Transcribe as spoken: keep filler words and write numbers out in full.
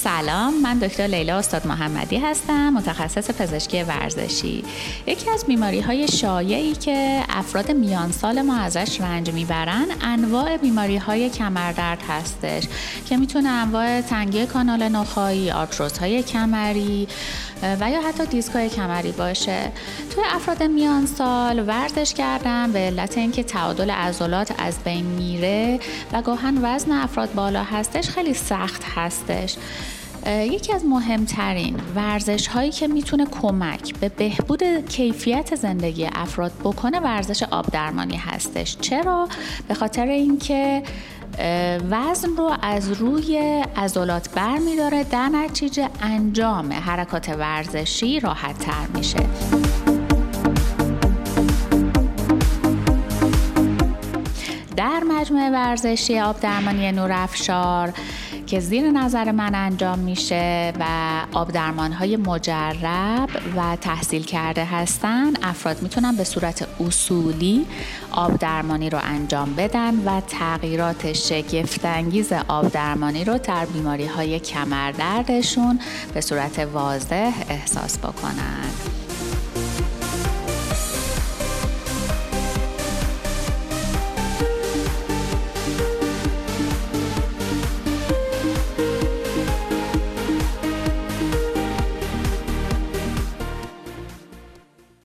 سلام، من دکتر لیلا استاد محمدی هستم، متخصص پزشکی ورزشی. یکی از بیماری‌های شایعی که افراد میان سال ما ازش رنج میبرن انواع بیماری‌های کمردرد هستش که میتونه انواع تنگی کانال نخاعی، آرتروزهای کمری و یا حتی دیسک‌های کمری باشه. توی افراد میان سال ورزش کردن به علت اینکه تعادل عضلات از بین میره و گاهن وزن افراد بالا هستش خیلی سخت هستش. یکی از مهمترین ورزش هایی که میتونه کمک به بهبود کیفیت زندگی افراد بکنه ورزش آب درمانی هستش. چرا؟ به خاطر اینکه وزن رو از روی عضلات برمی‌داره، در نتیجه انجام حرکات ورزشی راحت تر میشه. در مجموعه ورزشی آب درمانی نورافشار که زیر نظر من انجام میشه و آب درمان‌های مجرب و تحصیل کرده هستن، افراد میتونن به صورت اصولی آب درمانی رو انجام بدن و تغییرات شگفت‌انگیز آب درمانی رو در بیماری‌های کمردردشون به صورت واضح احساس بکنن.